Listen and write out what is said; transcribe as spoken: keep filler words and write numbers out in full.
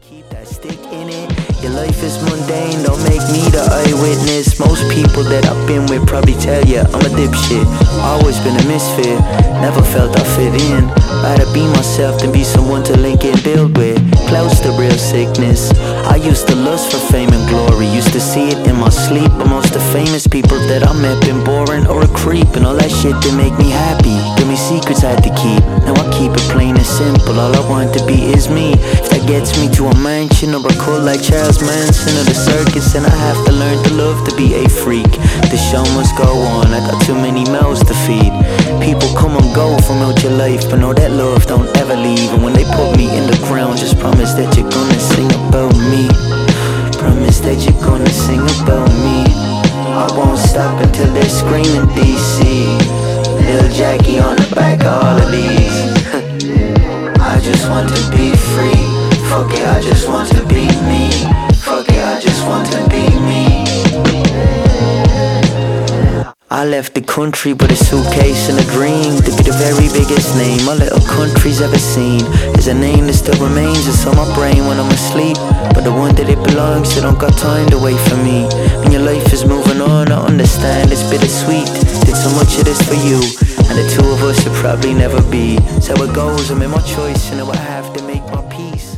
keep that stick in it. Your life is mundane, don't make me the eyewitness. Most people that I've been with probably tell ya I'm a dipshit. Always been a misfit, never felt I fit in. Rather be myself than be someone to link and build with. Close to real sickness. I used to lust for fame and glory, used to see it in my sleep. But most of the famous people that I met been boring or a creep. And all that shit that make me happy, give me secrets I had to keep. Now I keep it plain and simple, all I want to be is me. If that gets me to a mansion or a cult like Charles Manson or the circus, then I have to learn to love to be a freak. The show must go on, I got too many mouths to feed. People come and go from out your life, but know that love don't ever leave. And when they put me in the ground, just promise that you're gonna sing about me. Promise that you're gonna sing about me. I won't stop until they're screaming D C. Lil Jackie on the back of all of these. I just want to be free. Fuck it, I just want to be me. Fuck it, I just want to be me. I left the country with a suitcase and a dream to be the very biggest name my little country's ever seen. There's a name that still remains, it's on my brain when I'm asleep, but the one that it belongs to don't got time to wait for me. When your life is moving on, I understand it's bittersweet. Did so much of this for you, and the two of us will probably never be. So it goes, I made my choice and now I have to make my peace.